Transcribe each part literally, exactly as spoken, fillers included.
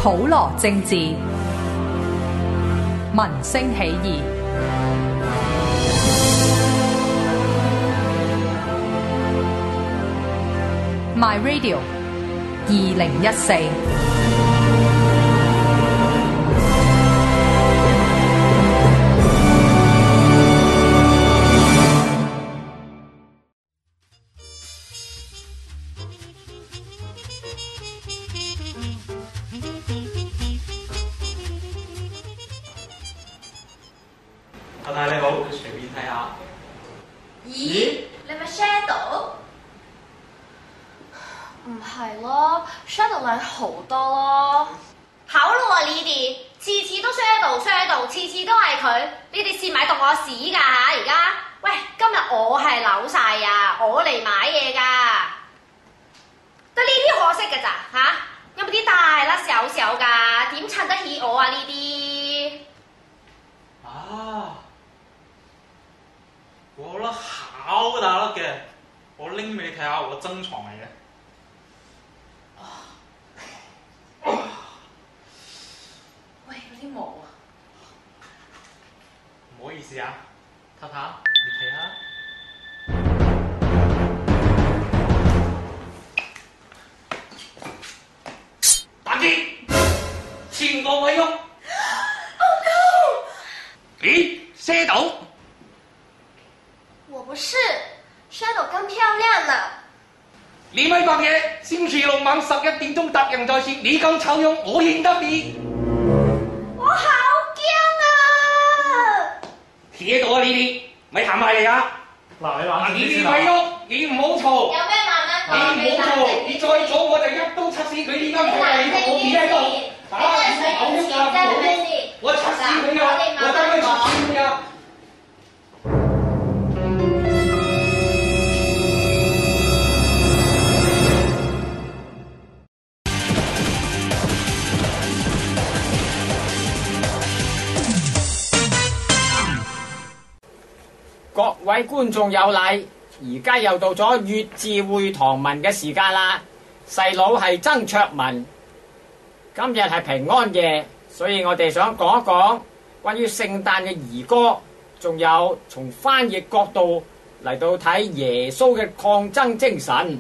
普羅政治，民聲起義。My Radio 二零一四。 太太你好，隨便睇下。 咦？你咪 Shadow？ 唔係咯 ，Shadow 靚好多咯。 好咯喎，你哋次次都 Shadow Shadow， 次次都係佢，你哋試買當我屎㗎嚇而家？喂，今日我係扭晒啊，我嚟買嘢㗎，得呢啲可惜㗎咋嚇？有冇啲大粒小小㗎？點襯得起我啊呢啲？ 啊！我粒好大粒嘅，我拎俾你睇下我珍藏嚟嘅。 喂，有啲毛啊！ 唔好意思啊，太太，你睇下。打擊，前個位喐。 Oh no！ 咦 ，Shadow？ 我不是 Shadow 更漂亮了。 你咪講嘢，星期六晚十一點鐘答應在線，你咁醜樣，我認得你。 我好驚啊！ 企喺度啊！呢啲咪行埋嚟啊！嗱，你話你呢位喐，你唔好嘈。 有咩慢慢講？ 你唔好嘈，你再嘈我就一刀插死佢！呢間鋪係我企喺度，啊！唔好喐啊！唔好喐！我插死佢啊！我真係插死佢啊！ 各位觀眾有禮，而家又到咗粵字會堂文嘅時間啦。細佬係曾卓文，今日係平安夜，所以我哋想講一講關於聖誕嘅兒歌，仲有從翻譯角度嚟到睇耶穌嘅抗爭精神。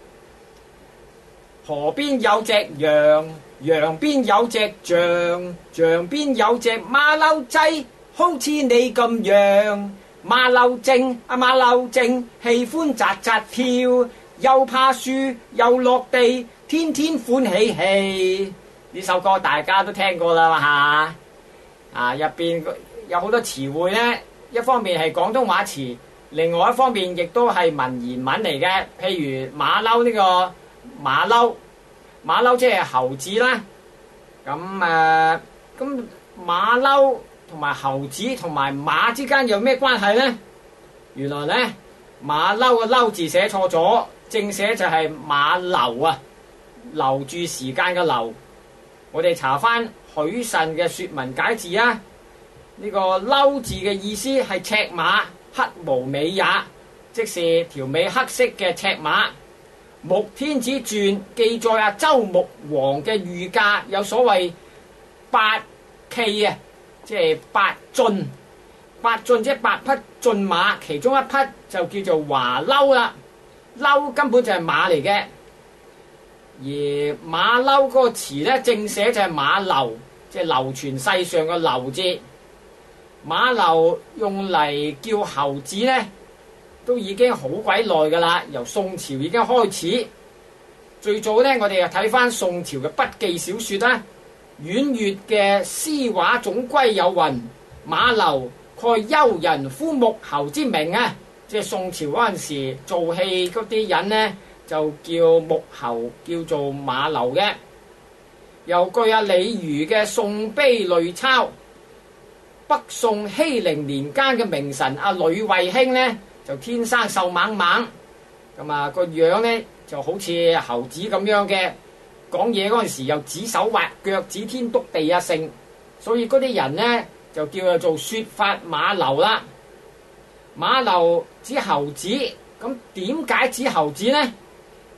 河邊有隻羊，羊邊有隻象，象邊有隻馬騮仔，好似你咁樣。馬騮精啊馬騮精，喜歡扎扎跳，又爬樹又落地，天天歡喜喜。呢首歌大家都聽過啦嘛嚇，啊入邊有好多詞彙呢，一方面係廣東話詞，另外一方面亦都係文言文嚟嘅。譬如馬騮呢個馬騮，馬騮即係猴子啦。咁誒咁馬騮同埋猴子同埋馬之間有咩關係呢？原來呢，馬騮嘅騮字寫錯咗，正寫就係馬留啊，留住時間嘅留。我哋查翻許慎嘅說文解字啊，呢、這個騮字嘅意思係赤馬，黑無尾也，即是條尾黑色嘅赤馬。《穆天子傳》記載啊，周穆王嘅御駕有所謂八騎啊。即係八駿，八駿即係八匹駿馬，其中一匹就叫做華騮啦。騮根本就係馬嚟嘅，而馬騮嗰個詞咧正寫就係馬流，即係流傳世上嘅流字。馬流用嚟叫猴子咧，都已經好鬼耐噶啦，由宋朝已經開始。最早咧，我哋又睇翻宋朝嘅筆記小說啦。阮粵嘅詩畫總歸有云：馬流蓋幽人呼穆侯之名啊！即係宋朝嗰陣時做戲嗰啲人呢，就叫穆侯，叫做馬流嘅。又據阿李漁嘅《宋碑類鈔》，北宋熙寧年間嘅名臣阿呂慧卿呢，就天生瘦猛猛，咁啊個樣呢就好似猴子咁樣嘅。講嘢嗰陣時又指手畫腳、指天篤地啊勝，所以嗰啲人呢就叫佢做說法馬流啦。馬流指猴子，咁點解指猴子呢？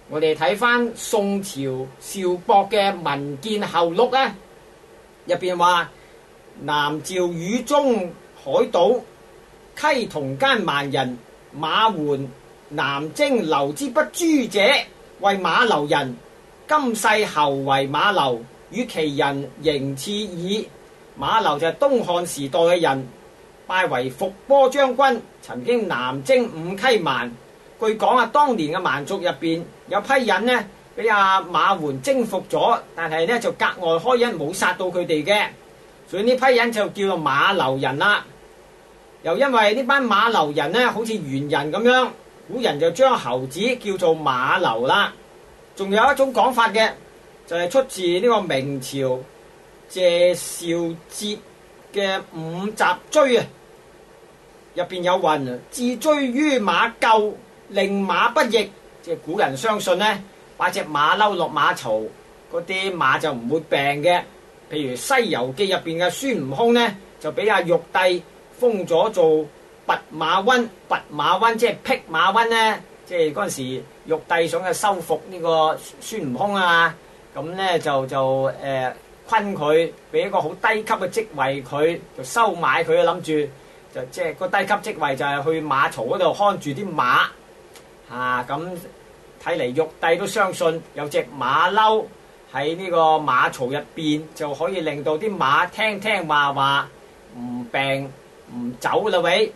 我哋睇翻宋朝邵博嘅《文見後錄》咧，入邊話南詔汝中海島溪同間蠻人馬援南征留之不誅者，為馬樓人。今世後為馬樓，與其人仍似矣。馬樓就係東漢時代嘅人，拜為伏波將軍，曾經南征五溪蠻。據講啊，當年嘅蠻族入邊有批人呢，俾阿馬援征服咗，但係呢就格外開恩，冇殺到佢哋嘅，所以呢批人就叫做馬樓人啦。又因為呢班馬樓人呢好似猿人咁樣，古人就將猴子叫做馬樓啦。仲有一種講法嘅，就係、是、出自呢個明朝謝紹節嘅五集追啊，入邊有云：自追於馬厩，令馬不逆。即係古人相信呢，擺隻馬騮落馬槽，嗰啲馬就唔會病嘅。譬如《西遊記》入邊嘅孫悟空呢，就俾阿玉帝封咗做弼馬溫，弼馬溫即係辟馬溫呢。即係嗰陣時，玉帝想去收復呢個孫悟空啊，咁咧就就誒、呃、困佢，俾一個好低級嘅職位佢，就收買佢，諗住就即係個低級職位就係去馬槽嗰度看住啲馬啊。咁睇嚟玉帝都相信有隻馬騮喺呢個馬槽入邊，就可以令到啲馬聽聽話話，唔病唔走啦喂。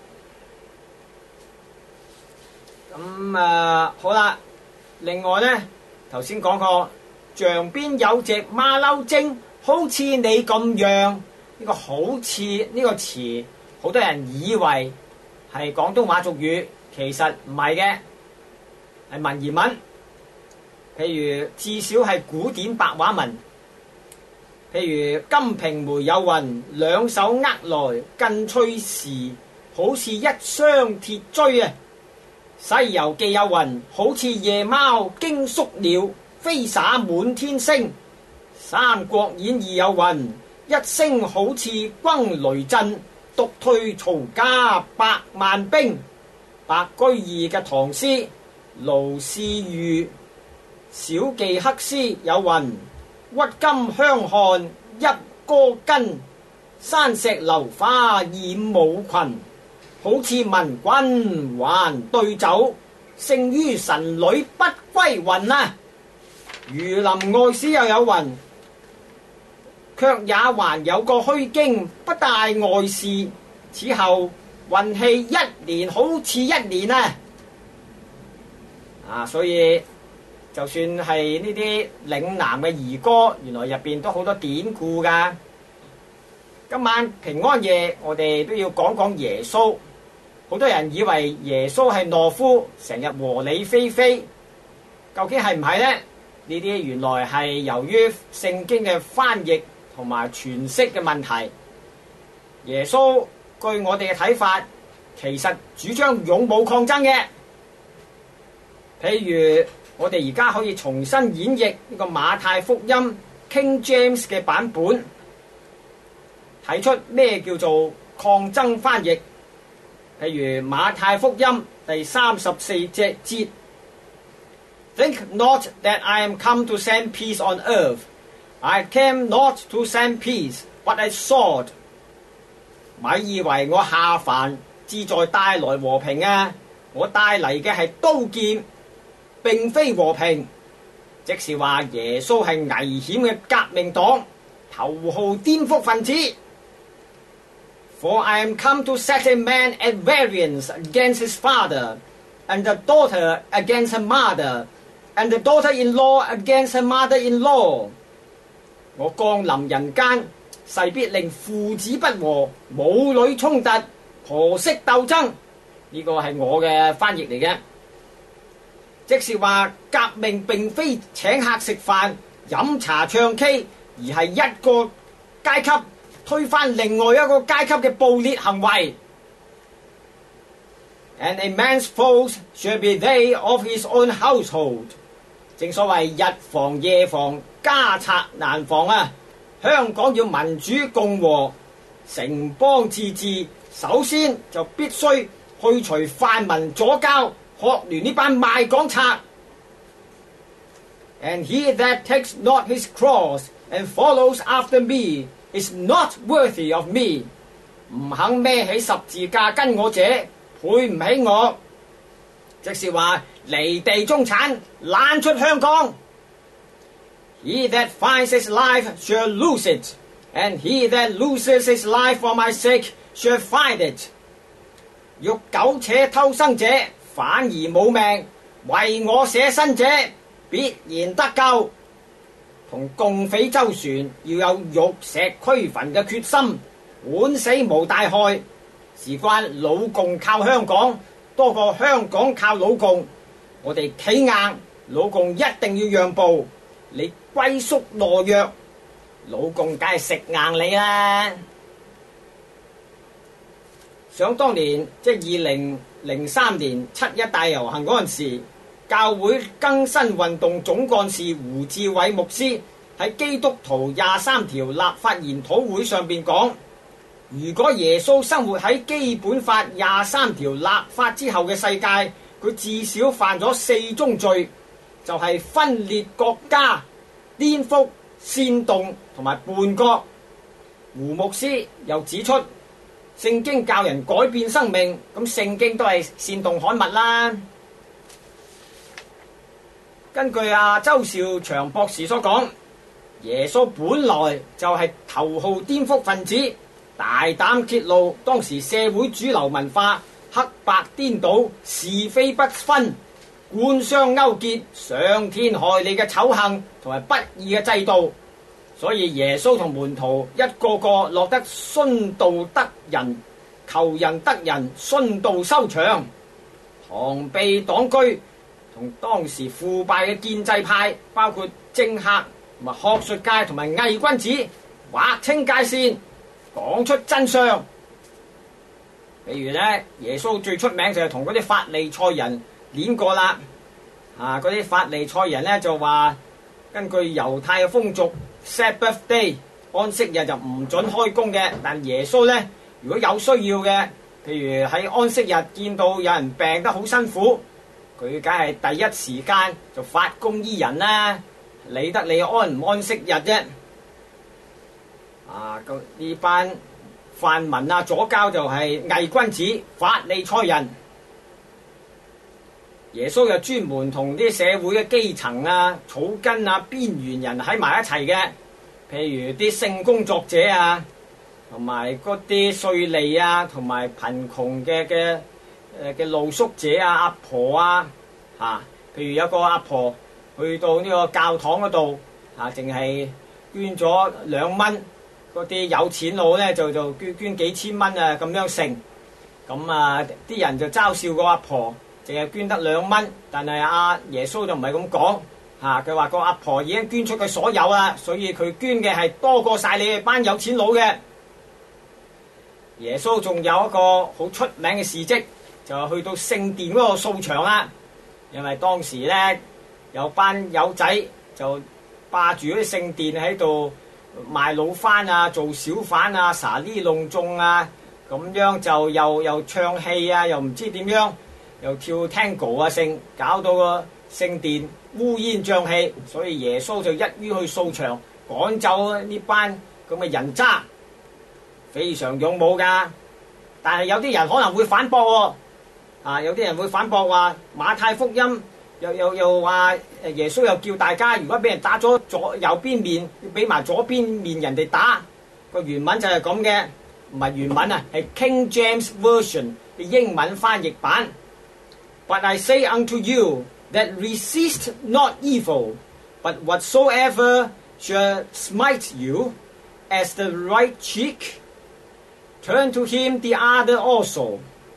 咁啊、嗯，好啦，另外呢，頭先講過，象邊有隻馬騮精，好似你咁樣。呢、這個好似呢個詞，好多人以為係廣東話俗語，其實唔係嘅，係文言文。譬如至少係古典白話文。譬如《金瓶梅》有云：兩手握來更趣時，好似一雙鐵錐啊！《西遊記》有云：好似夜貓驚宿鳥，飛灑滿天星。《三國演義》有云：一聲好似轟雷震，獨退曹家百萬兵。白居易嘅唐詩《盧氏譽小記黑詩》有云：鬱金香汗一戈巾，山石流花染舞裙。好似文君還對酒，勝於神女不歸魂啊！《儒林外史》又有云：卻也還有個虛驚，不帶外事，此後運氣一年好似一年啊！啊，所以就算係呢啲嶺南嘅兒歌，原來入邊都好多典故噶。今晚平安夜，我哋都要講講耶穌。好多人以為耶穌係懦夫，成日和理非非，究竟係唔係呢？呢啲原來係由於聖經嘅翻譯同埋詮釋嘅問題。耶穌據我哋嘅睇法，其實主張勇武抗爭嘅。譬如我哋而家可以重新演繹呢個馬太福音 King James 嘅版本，睇出咩叫做抗爭翻譯。譬如馬太福音第三十四節節 Think not that I am come to send peace on earth. I came not to send peace, but a sword. 咪以為我下凡志在帶來和平啊！我帶嚟嘅係刀劍，並非和平。即是話耶穌係危險嘅革命黨，頭號顛覆分子。For I am come to set a man at variance against his father, and the daughter against her mother, and the daughter-in-law against her mother-in-law. 我降臨人間，勢必令父子不和，母女衝突，婆媳鬥爭。呢個係我嘅翻譯嚟嘅，即是話革命並非請客食飯、飲茶唱 K， 而係一個階級推翻另外一個階級嘅暴烈行為。And a man's foes shall be they of his own household。正所謂日防夜防，家賊難防啊！香港要民主共和、城邦自治，首先就必須去除泛民左膠、學聯呢班賣港賊。 And he that takes not his cross and follows after me is not worthy of me。唔肯孭起十字架跟我者，配唔起我。即是話離地中產，懶出香港。He that finds his life shall lose it, and he that loses his life for my sake shall find it。欲苟且偷生者，反而冇命；為我捨身者，必然得救。同共匪周旋，要有玉石俱焚嘅決心，管死無大害。事關老共靠香港多過香港靠老共，我哋企硬，老共一定要讓步。你龜縮懦弱，老共梗係食硬你啦。想當年即係二零零三年七一大遊行嗰陣時，教會更新運動總幹事胡志偉牧師喺基督徒廿三條立法研討會上邊講，如果耶穌生活喺基本法廿三條立法之後嘅世界，佢至少犯咗四宗罪，就係、是、分裂國家、顛覆、煽動同埋叛國。胡牧師又指出，聖經教人改變生命，咁聖經都係煽動刊物啦。根據阿周兆祥博士所講，耶穌本來就係頭號顛覆分子，大膽揭露當時社會主流文化黑白顛倒、是非不分、官商勾結、傷天害理嘅醜行同埋不義嘅制度。所以耶穌同門徒一個個落得殉道得人，求人得人，殉道收場，螳臂擋車，同當時腐敗嘅建制派，包括政客同埋學術界同埋偽君子劃清界線，講出真相。譬如咧，耶穌最出名就係同嗰啲法利賽人攣過啦。啊，嗰啲法利賽人咧就話，根據猶太嘅風俗 ，Sabbath Day 安息日就唔準開工嘅。但耶穌咧，如果有需要嘅，譬如喺安息日見到有人病得好辛苦，佢梗係第一時間就發工醫人啦，理得你安唔安息日啫。啊，咁呢班泛民啊、左膠就係偽君子、法利賽人。耶穌又專門同啲社會嘅基層啊、草根啊、邊緣人喺埋一齊嘅，譬如啲性工作者啊，同埋嗰啲稅吏啊，同埋貧窮嘅嘅誒嘅露宿者啊、阿婆啊，嚇、啊，譬如有個阿婆去到呢個教堂嗰度，嚇、啊，淨係捐咗兩蚊，嗰啲有錢佬咧就就捐捐幾千蚊啊咁樣成，咁啊啲人就嘲笑個阿婆。淨係捐得兩蚊，但係阿耶穌就唔係咁講嚇，佢話個阿婆已經捐出佢所有啦，所以佢捐嘅係多過晒你哋班有錢佬嘅。耶穌仲有一個好出名嘅事蹟，就係去到聖殿嗰度掃場啦。因為當時咧有班友仔就霸住嗰啲聖殿喺度賣老番啊、做小販啊、撒呢弄眾啊，咁樣就又又唱戲啊，又唔知點樣。又跳 tango 啊，聖搞到個聖殿烏煙瘴氣，所以耶穌就一於去掃場，趕走呢班咁嘅人渣，非常勇武㗎。但係有啲人可能會反駁喎，啊有啲人會反駁話馬太福音又又又話誒耶穌又叫大家如果俾人打咗左右邊面，要俾埋左邊面人哋打。個原文就係咁嘅，唔係原文啊，係 King James Version 嘅英文翻譯版。But I say unto you that resist not evil, but whatsoever shall smite you as the right cheek, turn to him the other also。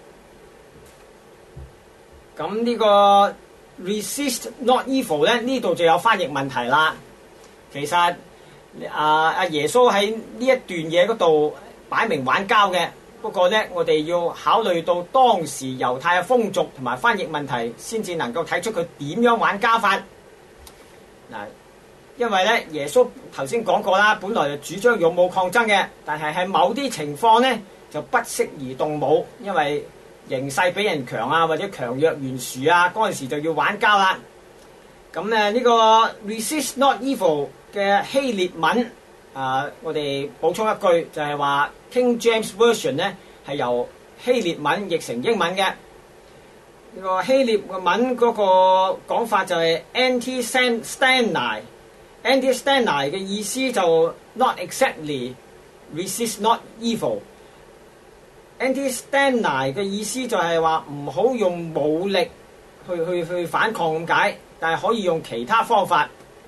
咁呢個 resist not evil 咧，呢度就有翻譯問題啦。其實啊阿耶穌喺呢一段嘢嗰度擺明玩膠嘅。不過咧，我哋要考慮到當時猶太嘅風俗同埋翻譯問題，先至能夠睇出佢點樣玩家法。嗱，因為咧，耶穌頭先講過啦，本來就主張勇武抗爭嘅，但係喺某啲情況咧就不適宜動武，因為形勢比人強啊，或者強弱懸殊啊，嗰陣時就要玩交啦。 咁誒呢個 resist not evil 嘅希臘文啊，我哋補充一句就係話 King James Version 咧係由希臘文譯成英文嘅。呢個希臘嘅文嗰個講法就係 anti-stanai，anti-stanai 嘅意思就 not exactly resist not evil。anti-stanai 嘅意思就係話唔好用武力去去去反抗咁解，但係可以用其他方法。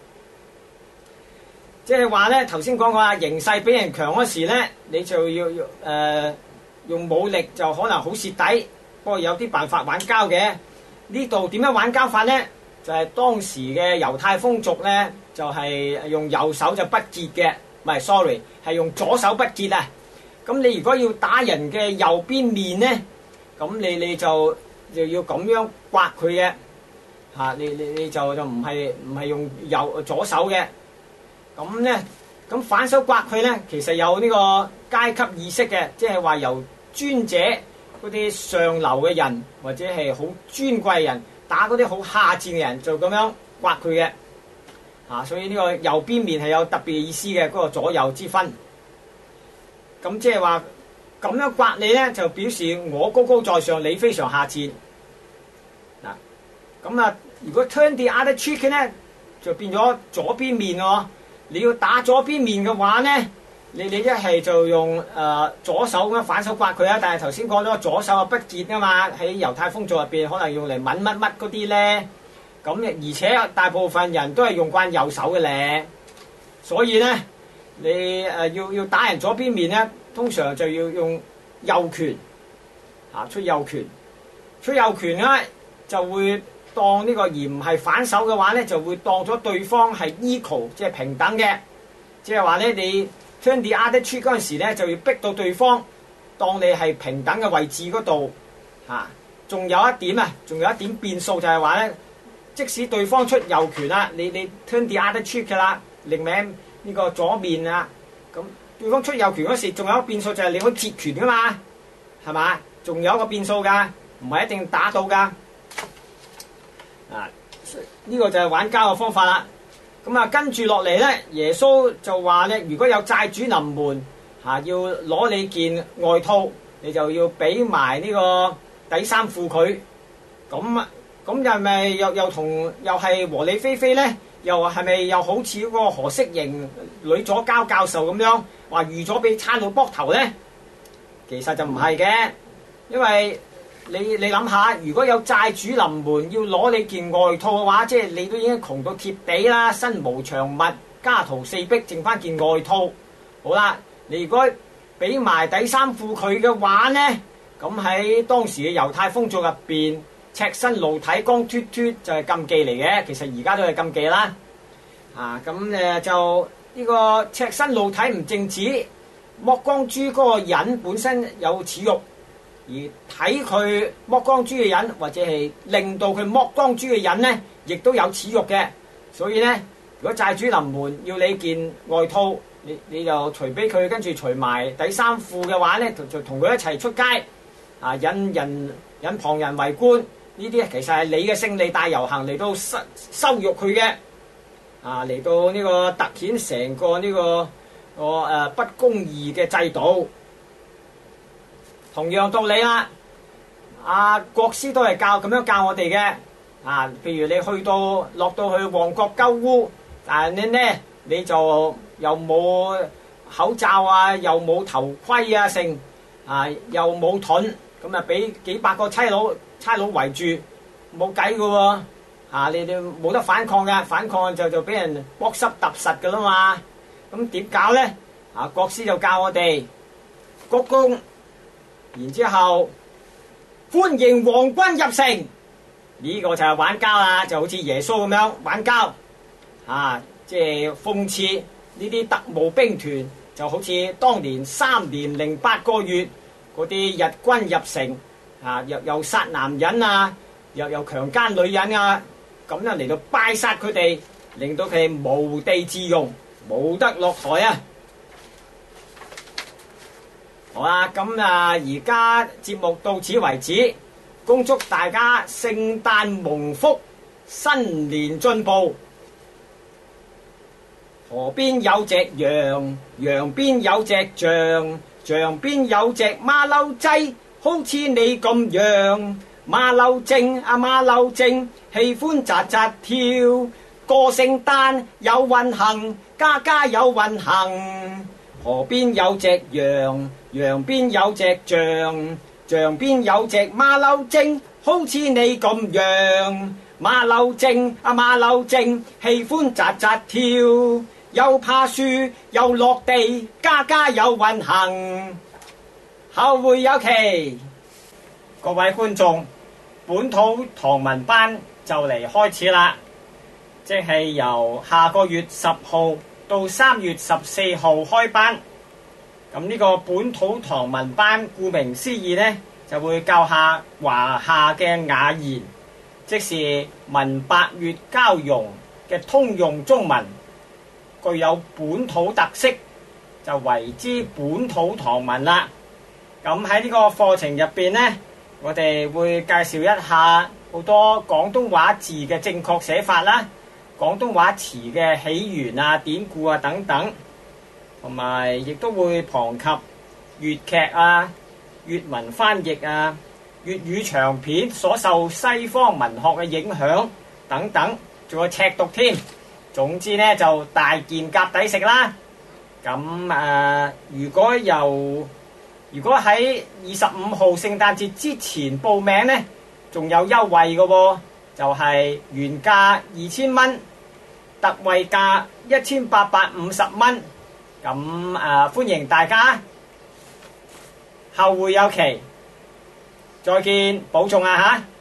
即係話咧，頭先講過啊，形勢比人強嗰時咧，你就要誒、呃、用武力就可能好蝕底。不過有啲辦法玩交嘅。呢度點樣玩交法咧？就係、是、當時嘅猶太風俗咧，就係、是、用右手就不潔嘅，唔係 sorry 係用左手不潔啊。咁你如果要打人嘅右邊面咧，咁你你就就要咁樣刮佢嘅嚇，你你你就就唔係唔係用右左手嘅。咁咧，咁反手刮佢咧，其實有呢個階級意識嘅，即係話由尊者嗰啲上流嘅人，或者係好尊貴嘅人打嗰啲好下賤嘅人，就咁樣刮佢嘅。啊，所以呢個右邊面係有特別意思嘅，嗰、那個左右之分。咁即係話咁樣刮你咧，就表示我高高在上，你非常下賤。嗱，咁啊，如果 turn the other cheek 咧，就變咗左邊面喎。你要打左邊面嘅話咧，你你一係就用誒、呃、左手咁樣反手刮佢啊。但係頭先講咗左手啊不潔啊嘛，喺猶太風俗入邊可能用嚟抿乜乜嗰啲咧。咁而且大部分人都係用慣右手嘅咧，所以咧你誒、呃、要要打人左邊面咧，通常就要用右拳啊，出右拳，出右拳咧就會當呢個而唔係反手嘅話咧，就會當咗對方係 equal， 即係平等嘅，即係話咧你 turn the other cheek 嗰陣時咧，就要逼到對方當你係平等嘅位置嗰度嚇。仲有一點啊，仲有一點變數就係話咧，即使對方出右拳啦，你你 turn the other cheek 㗎啦，另名呢個左面啊，咁對方出右拳嗰時，仲有一個變數就係你可以截拳㗎嘛，係嘛？仲有一個變數㗎，唔係一定打到㗎。啊！呢、這個就係玩交嘅方法啦。咁啊，跟住落嚟咧，耶穌就話咧，如果有債主臨門嚇、啊，要攞你件外套，你就要俾埋呢個底衫褲佢。咁啊，咁又係咪又又同又係和理非非咧？又係咪又好似嗰個何式凝女左交教授咁樣話預咗俾差佬膊頭咧？其實就唔係嘅，因為你你諗下，如果有債主臨門要攞你件外套嘅話，即係你都已經窮到貼地啦，身無長物，家徒四壁，剩翻件外套。好啦，你如果俾埋底衫褲佢嘅話咧，咁喺當時嘅猶太風俗入邊，赤身露體光脫脫就係禁忌嚟嘅。其實而家都係禁忌啦。啊，咁誒就呢個赤身露體唔淨止剝光豬嗰個人本身有恥辱。而睇佢剝光豬嘅人，或者係令到佢剝光豬嘅人咧，亦都有恥辱嘅。所以咧，如果債主臨門要你件外套，你你就除俾佢，跟住除埋底衫褲嘅話咧，就同佢一齊出街，啊引人引旁人圍觀，呢啲其實係你嘅勝利大遊行嚟到羞羞辱佢嘅，啊嚟到呢個突顯成個呢、這個個誒、呃、不公義嘅制度。同樣道理啦，阿、啊、國師都係教咁樣教我哋嘅，啊，譬如你去到落到去旺角鳩污，但係你咧你就又冇口罩啊，又冇頭盔啊，剩啊又冇盾，咁啊俾幾百個差佬差佬圍住，冇計㗎喎，啊你哋冇得反抗嘅，反抗就就俾人剝濕揼實㗎啦嘛，咁點搞咧？啊，國師就教我哋鞠躬。然之後歡迎皇軍入城，呢、這個就係玩交啦，就好似耶穌咁樣玩交，啊，即係諷刺呢啲特務兵團，就好似當年三年零八個月嗰啲日軍入城，啊，又又殺男人啊，又又強姦女人啊，咁樣嚟到拜殺佢哋，令到佢哋無地自容，冇得落台啊！好啦，咁啊，而家節目到此為止，恭祝大家聖誕蒙福， 新年進步。河邊有隻羊，羊邊有隻象，象邊有隻馬騮仔，好似你咁樣。馬騮精啊馬騮精，喜歡扎扎跳，過聖誕有運行，家家有運行。河邊有隻羊，羊邊有隻象，象邊有隻馬騮精，好似你咁樣。馬騮精啊馬騮精，喜歡扎扎跳，又爬樹又落地，家家有運行。後會有期。各位觀眾，本土唐文班就嚟開始啦，即係由下個月十號到三月十四號開班。咁呢個本土唐文班顧名思義呢，就會教下華夏嘅雅言，即是文百粵交融嘅通用中文，具有本土特色，就為之本土唐文啦。咁喺呢個課程入邊呢，我哋會介紹一下好多廣東話字嘅正確寫法啦，廣東話詞嘅起源啊、典故啊等等，同埋亦都會旁及粵劇啊、粵文翻譯啊、粵語長片所受西方文學嘅影響等等，仲有赤讀添。總之呢，就大件夾抵食啦。咁誒、呃，如果由如果喺二十五號聖誕節之前報名呢，仲有優惠嘅喎，就係、是、原價二千蚊，特惠價一千八百五十蚊。咁誒、呃，歡迎大家，後會有期，再見，保重啊嚇！